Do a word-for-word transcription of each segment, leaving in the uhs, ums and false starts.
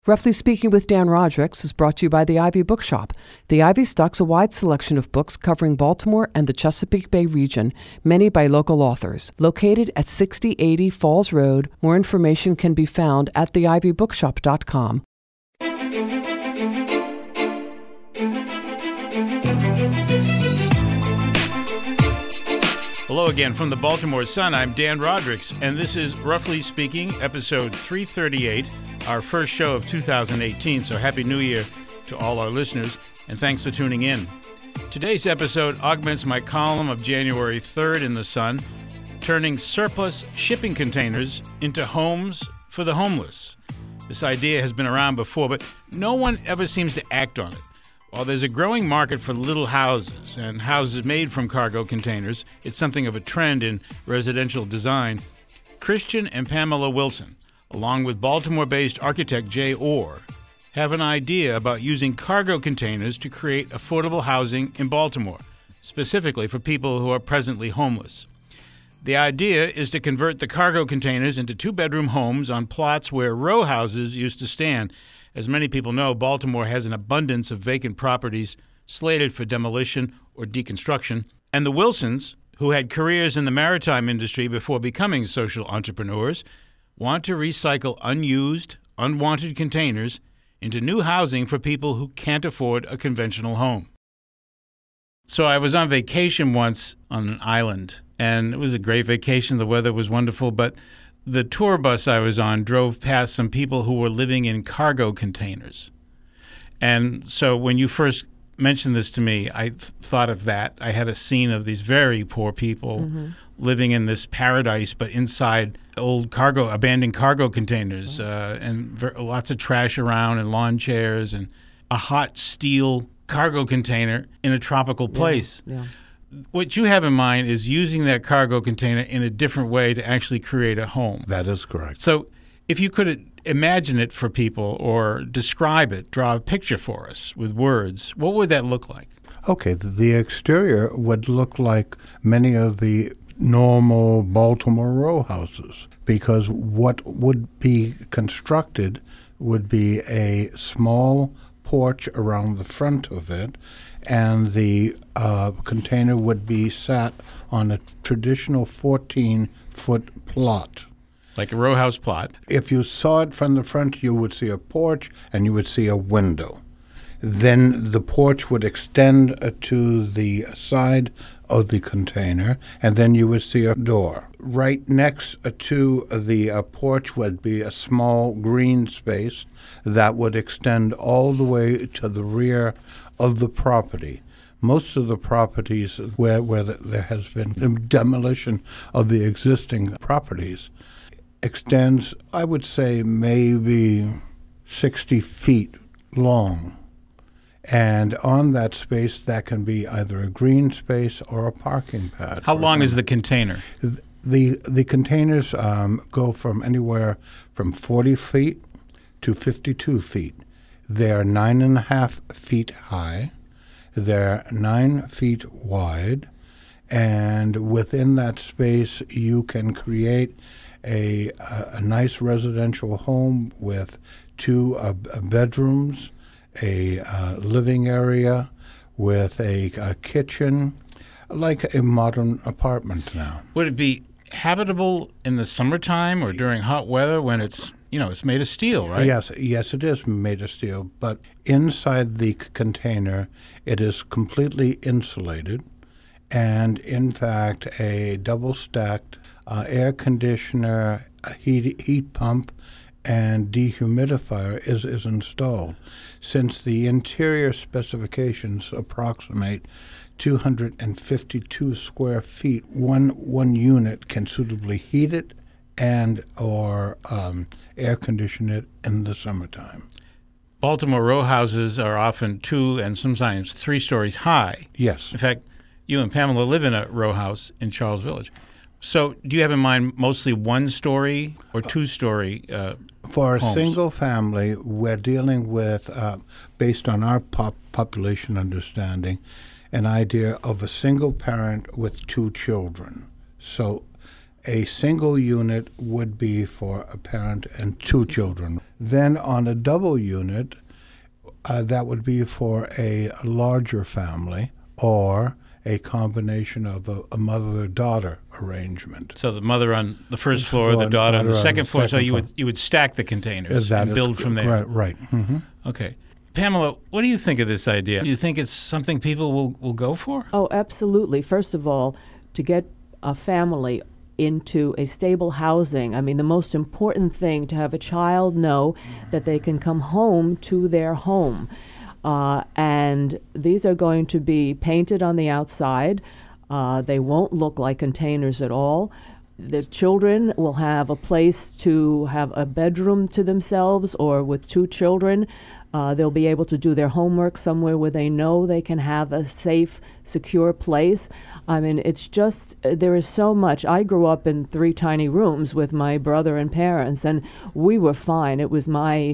Roughly Speaking with Dan Rodricks is brought to you by the Ivy Bookshop. The Ivy stocks a wide selection of books covering Baltimore and the Chesapeake Bay region, many by local authors. Located at sixty eighty Falls Road, more information can be found at the ivy bookshop dot com. Hello again from the Baltimore Sun. I'm Dan Rodricks, and this is Roughly Speaking, episode three thirty-eight, our first show of two thousand eighteen, so Happy New Year to all our listeners, and thanks for tuning in. Today's episode augments my column of January third in the Sun, turning surplus shipping containers into homes for the homeless. This idea has been around before, but no one ever seems to act on it. While there's a growing market for little houses and houses made from cargo containers, it's something of a trend in residential design. Christian and Pamela Wilson, along with Baltimore-based architect Jay Orr, have an idea about using cargo containers to create affordable housing in Baltimore, specifically for people who are presently homeless. The idea is to convert the cargo containers into two-bedroom homes on plots where row houses used to stand. As many people know, Baltimore has an abundance of vacant properties slated for demolition or deconstruction, and the Wilsons, who had careers in the maritime industry before becoming social entrepreneurs, want to recycle unused, unwanted containers into new housing for people who can't afford a conventional home. So I was on vacation once on an island, and it was a great vacation. The weather was wonderful, but the tour bus I was on drove past some people who were living in cargo containers. And so when you first mentioned this to me, I th- thought of that. I had a scene of these very poor people mm-hmm. living in this paradise, but inside old cargo, abandoned cargo containers, mm-hmm. uh, and ver- lots of trash around and lawn chairs and a hot steel cargo container in a tropical place. Yeah. Yeah. What you have in mind is using that cargo container in a different way to actually create a home. That is correct. So if you could imagine it for people or describe it, draw a picture for us with words, what would that look like? Okay, the exterior would look like many of the normal Baltimore row houses, because what would be constructed would be a small porch around the front of it, and the uh, container would be sat on a traditional fourteen-foot plot. Like a row house plot. If you saw it from the front, you would see a porch and you would see a window. Then the porch would extend uh, to the side of the container, and then you would see a door. Right next uh, to the uh, porch would be a small green space that would extend all the way to the rear of the property. Most of the properties where, where the, there has been demolition of the existing properties extends, I would say, maybe sixty feet long. And on that space, that can be either a green space or a parking pad. How long is the container? The, the containers um, go from anywhere from forty feet to fifty-two feet. They're nine and a half feet high, they're nine feet wide, and within that space you can create a, a, a nice residential home with two uh, bedrooms, a uh, living area with a, a kitchen, like a modern apartment now. Would it be habitable in the summertime or during hot weather when it's You know, it's made of steel, right? Yes, yes, it is made of steel. But inside the c- container, it is completely insulated. And in fact, a double-stacked uh, air conditioner, a heat, heat pump, and dehumidifier is, is installed. Since the interior specifications approximate two hundred fifty-two square feet, one, one unit can suitably heat it and or um, air condition it in the summertime. Baltimore row houses are often two and sometimes three stories high. Yes. In fact, you and Pamela live in a row house in Charles Village. So do you have in mind mostly one-story or two-story uh, For a homes? single family, we're dealing with, uh, based on our pop- population understanding, an idea of a single parent with two children. So a single unit would be for a parent and two children. Then on a double unit, uh, that would be for a larger family or a combination of a, a mother-daughter arrangement. So the mother on the first floor, the daughter on the second floor. So you would you would stack the containers That and is build from there. Right. right. Mm-hmm. Okay. Pamela, what do you think of this idea? Do you think it's something people will, will go for? Oh, absolutely. First of all, to get a family into a stable housing, I mean, the most important thing to have a child know that they can come home to their home. Uh, and these are going to be painted on the outside. Uh, they won't look like containers at all. The children will have a place to have a bedroom to themselves, or with two children, uh, they'll be able to do their homework somewhere where they know they can have a safe, secure place. I mean, it's just, uh, there is so much. I grew up in three tiny rooms with my brother and parents, and we were fine. It was my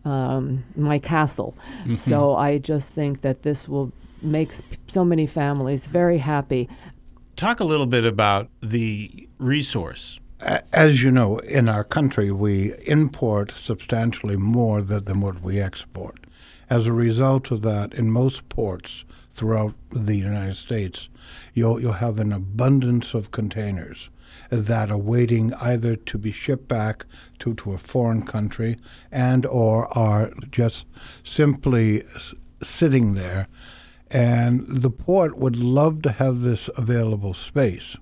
um, my castle. Mm-hmm. So I just think that this will make sp- so many families very happy. Talk a little bit about the resource. As you know, in our country, we import substantially more than, than what we export. As a result of that, in most ports throughout the United States, you'll, you'll have an abundance of containers that are waiting either to be shipped back to, to a foreign country and or are just simply s- sitting there. And the port would love to have this available space.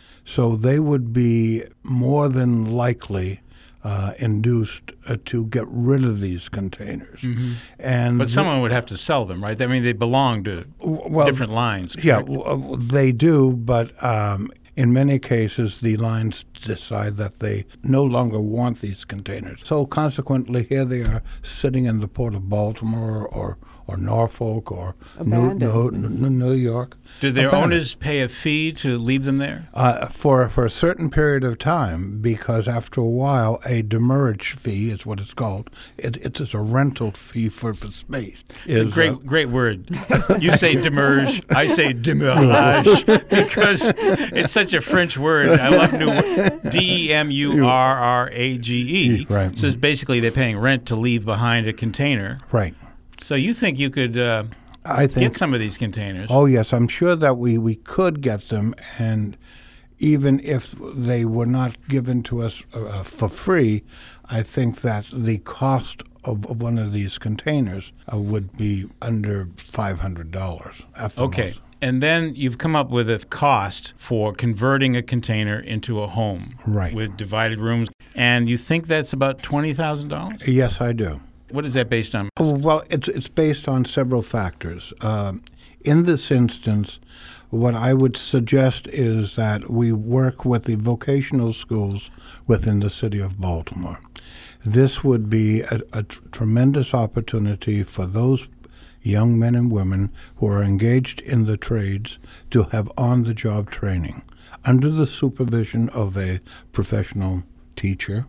So they would be more than likely uh, induced uh, to get rid of these containers. Mm-hmm. And but someone would have to sell them, right? I mean, they belong to well, different lines. Correct? Yeah, w- they do, but um, in many cases, the lines decide that they no longer want these containers. So consequently, here they are sitting in the port of Baltimore or or Norfolk or New, New, New York. Do their Abandoned. owners pay a fee to leave them there? Uh, for for a certain period of time, because after a while, a demurrage fee is what it's called. It, it's a rental fee for, for space. It's is, a great uh, great word. You say demurrage, I say demurrage, because it's such a French word. I love new word. D E M U R R A G E. Right. So it's basically they're paying rent to leave behind a container. Right. So you think you could uh, I think, get some of these containers? Oh, yes. I'm sure that we, we could get them, and even if they were not given to us uh, for free, I think that the cost of, of one of these containers uh, would be under five hundred dollars. Okay. Most. And then you've come up with a cost for converting a container into a home. Right. With divided rooms. And you think that's about twenty thousand dollars? Yes, I do. What is that based on? Well, it's it's based on several factors. Um, in this instance, what I would suggest is that we work with the vocational schools within the city of Baltimore. This would be a, a tr- tremendous opportunity for those young men and women who are engaged in the trades to have on-the-job training under the supervision of a professional teacher,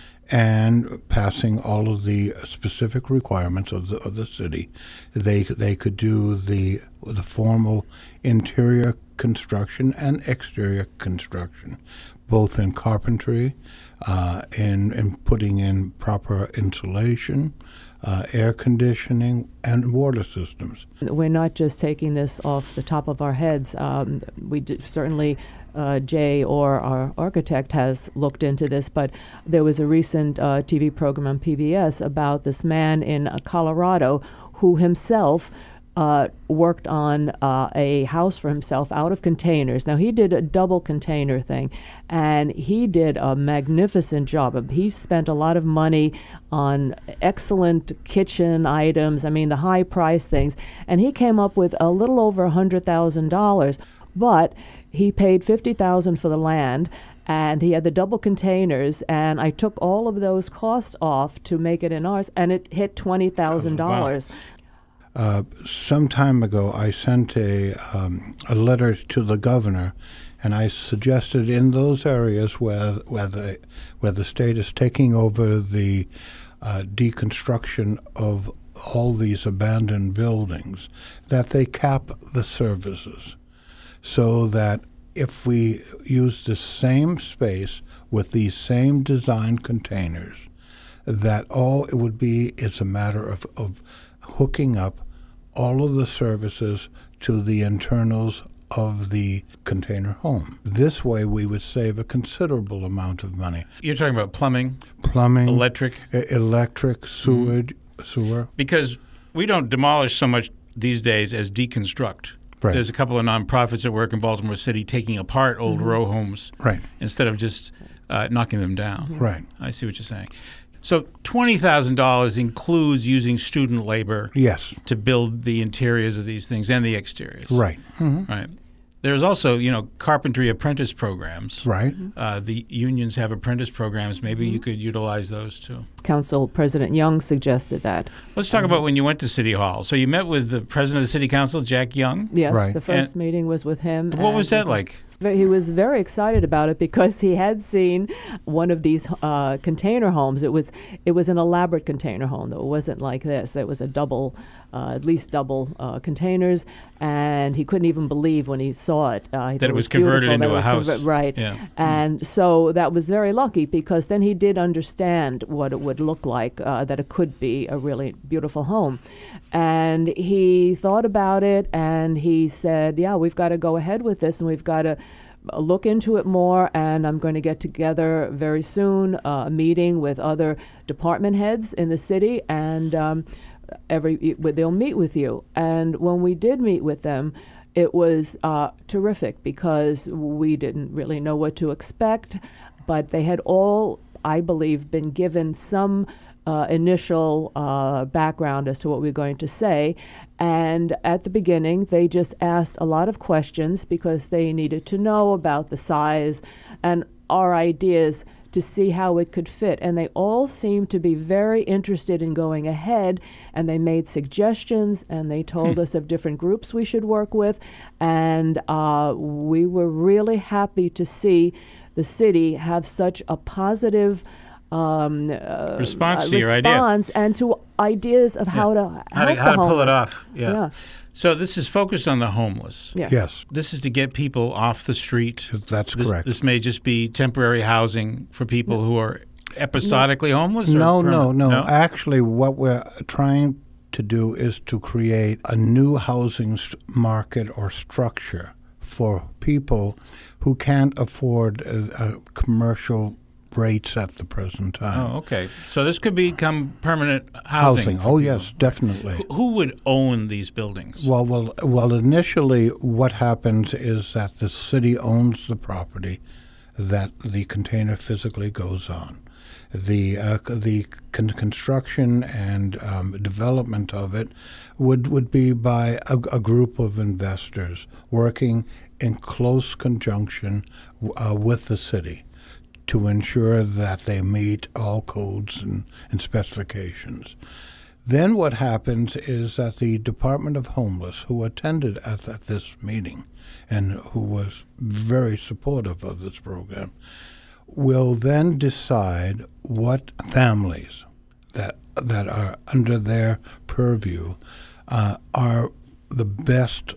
and passing all of the specific requirements of the of the city. They they could do the the formal interior construction and exterior construction, both in carpentry, uh, in in putting in proper insulation, uh, air conditioning, and water systems. We're not just taking this off the top of our heads. Um, we d- certainly. Uh, Jay, or our architect, has looked into this, but there was a recent uh, T V program on P B S about this man in uh, Colorado who himself uh, worked on uh, a house for himself out of containers. Now, he did a double container thing, and he did a magnificent job. He spent a lot of money on excellent kitchen items, I mean, the high-priced things, and he came up with a little over one hundred thousand dollars, but he paid fifty thousand dollars for the land, and he had the double containers, and I took all of those costs off to make it in ours, and it hit twenty thousand dollars. Oh, wow. Uh, some time ago, I sent a, um, a letter to the governor, and I suggested in those areas where, where, the, where the state is taking over the uh, deconstruction of all these abandoned buildings, that they cap the services, so that if we use the same space with these same design containers, that all it would be is a matter of, of hooking up all of the services to the internals of the container home. This way we would save a considerable amount of money. You're talking about plumbing, Plumbing, electric? e- electric, sewage, sewer. Because we don't demolish so much these days as deconstruct. Right. There's a couple of nonprofits that work in Baltimore City taking apart old row homes Right, instead of just uh, knocking them down. right. I see what you're saying. So twenty thousand dollars includes using student labor Yes, to build the interiors of these things and the exteriors. right. Mhm. Right. There's also, you know, carpentry apprentice programs. Right. Uh, the unions have apprentice programs. Maybe you could utilize those too. Council President Young suggested that. Let's talk about when you went to City Hall. So you met with the president of the City Council, Jack Young. Yes, Right. the first meeting was with him. What was and that like? He was very excited about it because he had seen one of these uh, container homes. It was it was an elaborate container home, though. It wasn't like this. It was a double, uh, at least double uh, containers, and he couldn't even believe when he saw it. Uh, he That thought it was beautiful, converted that into it a was house. conver- right. Yeah. And so that was very lucky because then he did understand what it would look like, uh, that it could be a really beautiful home. And he thought about it and he said, yeah, we've got to go ahead with this and we've got to uh, look into it more, and I'm going to get together very soon uh, a meeting with other department heads in the city, and um, every they'll meet with you. And when we did meet with them, it was uh, terrific because we didn't really know what to expect, but they had all, I believe, been given some uh, initial uh, background as to what we were going to say. And at the beginning, they just asked a lot of questions because they needed to know about the size and our ideas to see how it could fit. And they all seemed to be very interested in going ahead, and they made suggestions, and they told Hmm. us of different groups we should work with. And uh, we were really happy to see the city have such a positive um, uh, Response uh, to your idea. response and to ideas of how to help How to, the how to pull it homeless. off. Yeah. Yeah. So this is focused on the homeless. Yes. Yes, This is to get people off the street. that's This, correct. this may just be temporary housing for people who are episodically homeless? Or No, no, permanent? no. Actually, what we're trying to do is to create a new housing st- market or structure for people who can't afford uh, uh, commercial rates at the present time. Oh, okay. So this could become permanent housing. for Oh, people. yes, definitely. Who- Who would own these buildings? Well, well, well. Initially, what happens is that the city owns the property that the container physically goes on. The uh, c- the con- construction and um, development of it would would be by a, a group of investors working in close conjunction w- uh, with the city to ensure that they meet all codes and, and specifications. Then what happens is that the Department of Homeless, who attended at, at this meeting and who was very supportive of this program, will then decide what families that that are under their purview uh, are the best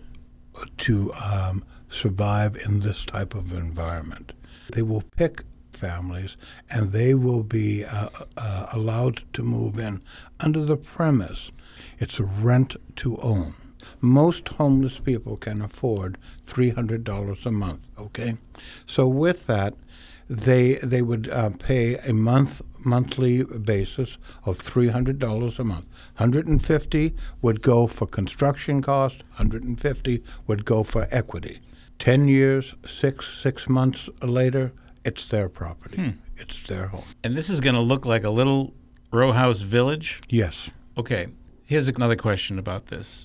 to um, survive in this type of environment. They will pick families, and they will be uh, uh, allowed to move in under the premise it's a rent to own. Most homeless people can afford three hundred dollars a month, okay? So with that, they they would uh, pay a month monthly basis of three hundred dollars a month. one hundred fifty dollars would go for construction costs, one hundred fifty dollars would go for equity. Ten years, six six months later, it's their property. It's their home. And this is going to look like a little row house village? Yes. Okay, here's another question about this.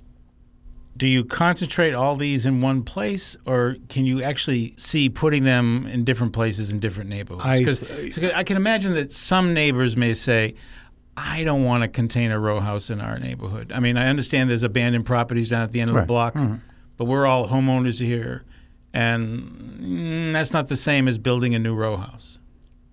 Do you concentrate all these in one place, or can you actually see putting them in different places in different neighborhoods? I- 'Cause- 'cause I can imagine that some neighbors may say, I don't want to contain a row house in our neighborhood. I mean, I understand there's abandoned properties down at the end of the Right. block, Mhm. but we're all homeowners here, and mm, that's not the same as building a new row house.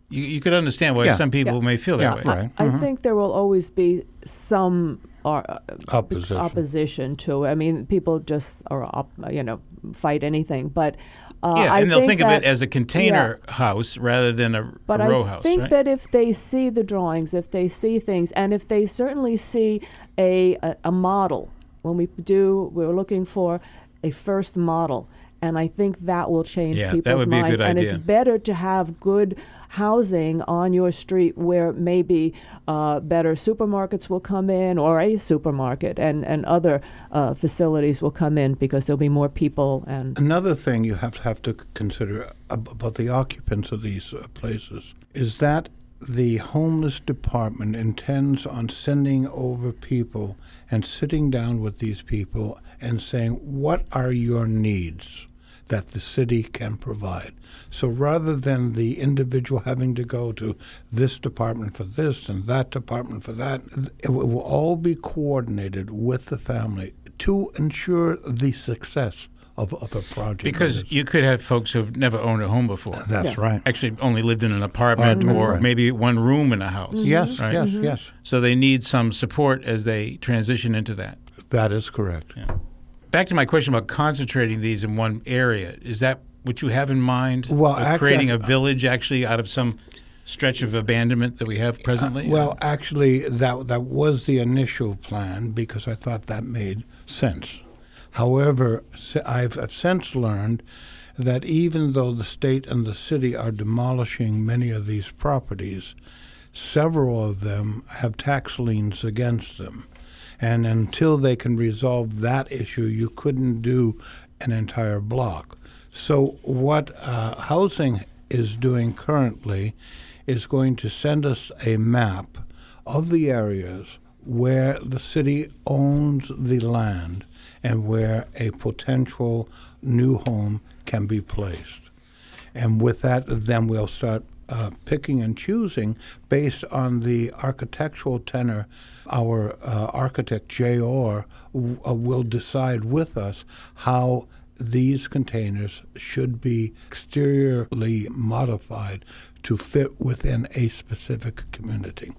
you, you could understand why Yeah. some people Yeah. may feel that Yeah, way. right. I Mhm. think there will always be some uh, Opposition. opposition to it. I mean, people just are up, you know, fight anything. But uh, Yeah, I and they'll think, that, of it as a container house rather than a, But a row I house, think right? that if they see the drawings, if they see things, and if they certainly see a, a, a model, when we do, we're looking for a first model. And I think that will change Yeah, that people's would be a minds. good and idea. it's better to have good housing on your street where maybe uh, better supermarkets will come in, or a supermarket, and, and other uh, facilities will come in because there'll be more people. And Another thing you have to have to c- consider ab- about the occupants of these uh, places is that the homeless department intends on sending over people and sitting down with these people and saying, what are your needs that the city can provide? So rather than the individual having to go to this department for this and that department for that, it will will all be coordinated with the family to ensure the success of, of a project. Because you could have folks who've never owned a home before. That's Yes. right. Actually only lived in an apartment Apartment, or right. maybe one room in a house. Yes, right? yes, yes. So they need some support as they transition into that. That is correct. Back to my question about concentrating these in one area. Is that what you have in mind? Well, Uh, actually- creating a village actually out of some stretch of abandonment that we have presently? Well, actually, that that was the initial plan because I thought that made sense. However, s- I've, I've since learned that even though the state and the city are demolishing many of these properties, several of them have tax liens against them. And until they can resolve that issue, you couldn't do an entire block. So what uh, housing is doing currently is going to send us a map of the areas where the city owns the land and where a potential new home can be placed. And with that, then we'll start uh, picking and choosing based on the architectural tenor. Our uh, architect, J R, w- uh, will decide with us how these containers should be exteriorly modified to fit within a specific community.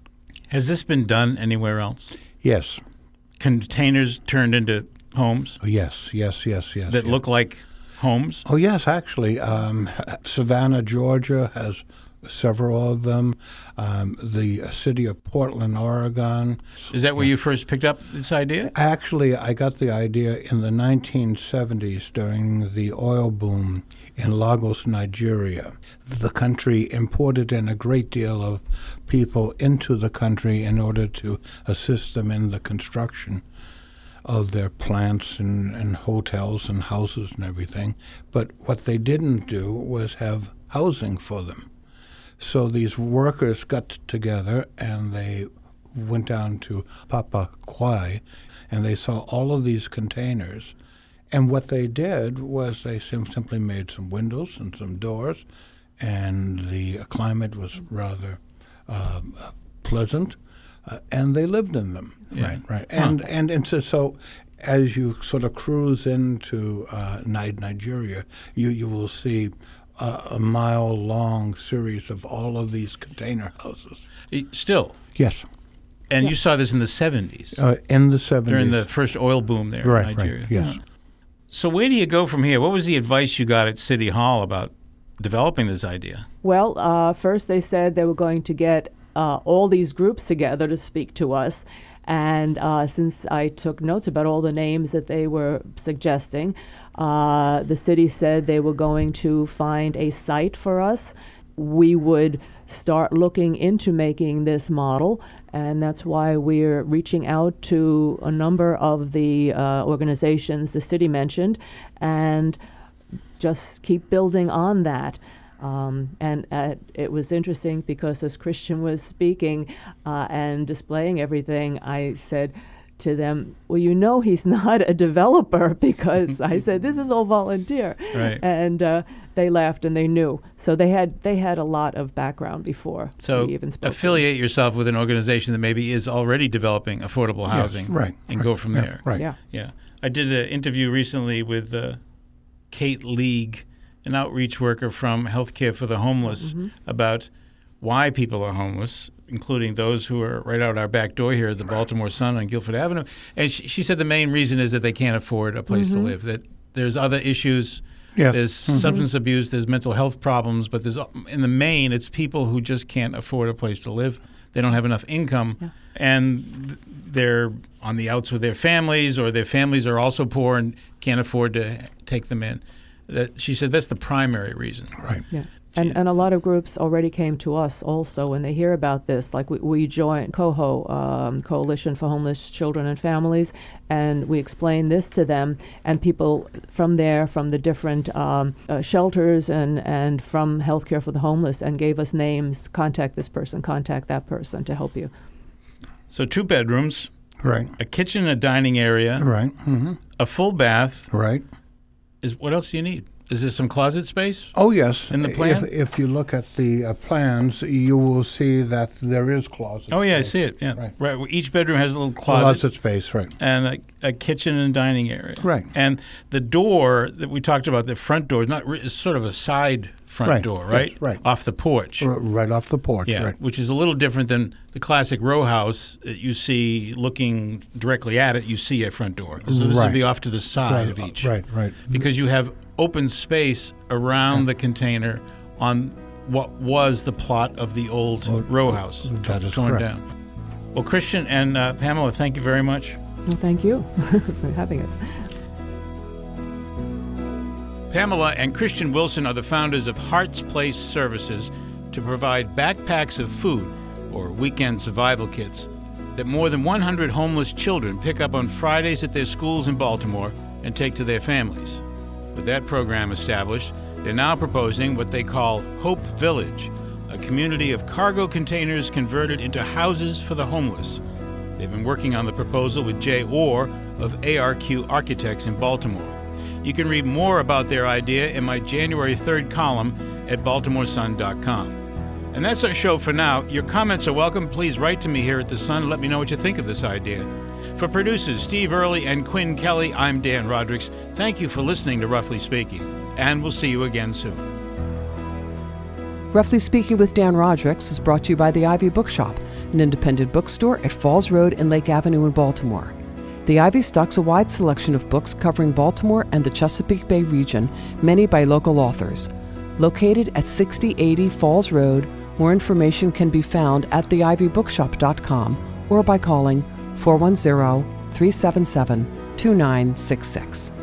Has this been done anywhere else? Yes, Containers turned into homes oh, yes, yes, yes, yes. that yes. look like homes? Oh, yes, actually. Um, Savannah, Georgia has several of them. Um, the city of Portland, Oregon. Is that where you first picked up this idea? Actually, I got the idea in the nineteen seventies during the oil boom in Lagos, Nigeria. The country imported in a great deal of people into the country in order to assist them in the construction of their plants and, and hotels and houses and everything. But what they didn't do was have housing for them. So these workers got together and they went down to Papa Kwai and they saw all of these containers. And what they did was they sim- simply made some windows and some doors, and the climate was rather um, uh, pleasant, uh, and they lived in them. Yeah. Right, right. Huh. And, and, and so, so as you sort of cruise into uh, Ni- Nigeria, you, you will see uh, a mile-long series of all of these container houses. E- Still. Yes, And you saw this in the seventies, uh, in the seventies. during the first oil boom there right, in Nigeria. right, yes. So where do you go from here? What was the advice you got at City Hall about developing this idea? Well, uh, first they said they were going to get uh, all these groups together to speak to us. And uh, since I took notes about all the names that they were suggesting, uh, the city said they were going to find a site for us. We would start looking into making this model, and that's why we're reaching out to a number of the uh, organizations the city mentioned, and just keep building on that. Um, and uh, it was interesting because as Christian was speaking uh, and displaying everything, I said to them, well, you know he's not a developer, because I said, this is all volunteer. Right. And uh, they laughed and they knew. So they had they had a lot of background before So we even spoke to them. affiliate yourself with an organization that maybe is already developing affordable housing, right, and right, go from yeah, there. right. Yeah. Yeah. I did an interview recently with uh, Kate League, an outreach worker from Healthcare for the Homeless, Mm-hmm. about why people are homeless, including those who are right out our back door here at the Baltimore Sun on Guilford Avenue. And she, she said the main reason is that they can't afford a place Mm-hmm. to live, that there's other issues. Yeah. There's Mhm. substance abuse, there's mental health problems, but there's in the main, it's people who just can't afford a place to live. They don't have enough income, Yeah. and they're on the outs with their families, or their families are also poor and can't afford to take them in. That she said that's the primary reason. Right. Yeah. And, and a lot of groups already came to us also when they hear about this. Like we, we joined COHO, um, Coalition for Homeless Children and Families, and we explained this to them. And people from there, from the different um, uh, shelters and, and from Healthcare for the Homeless, and gave us names, contact this person, contact that person to help you. So two bedrooms, Right. a kitchen, a dining area, Right. hmm a full bath. Right. Is what else do you need? Is there some closet space? Oh, yes. In the plan? If, if you look at the uh, plans, you will see that there is closet. Oh yeah, I space. see it. Yeah, Right. right. Well, each bedroom has a little closet, Closet space, right. and a, a kitchen and dining area. Right. And the door that we talked about, the front door, is not re- is sort of a side front Right, door, yes, right? right. Off the porch. R- right off the porch, Yeah, right. which is a little different than the classic row house that you see looking directly at it. You see a front door. So this would Right. be off to the side Right, of each. Right, right. Because you have open space around the container on what was the plot of the old row house, that is torn correct. down. Well, Christian and uh, Pamela, thank you very much. Well, thank you for having us. Pamela and Christian Wilson are the founders of Heart's Place Services to provide backpacks of food, or weekend survival kits, that more than one hundred homeless children pick up on Fridays at their schools in Baltimore and take to their families. With that program established, they're now proposing what they call Hope Village, a community of cargo containers converted into houses for the homeless. They've been working on the proposal with Jay Orr of A R Q Architects in Baltimore. You can read more about their idea in my January third column at baltimore sun dot com. And that's our show for now. Your comments are welcome. Please write to me here at The Sun and let me know what you think of this idea. For producers Steve Early and Quinn Kelly, I'm Dan Rodricks. Thank you for listening to Roughly Speaking, and we'll see you again soon. Roughly Speaking with Dan Rodricks is brought to you by the Ivy Bookshop, an independent bookstore at Falls Road and Lake Avenue in Baltimore. The Ivy stocks a wide selection of books covering Baltimore and the Chesapeake Bay region, many by local authors. Located at sixty eighty Falls Road, more information can be found at the ivy bookshop dot com or by calling four one zero, three seven seven, two nine six six.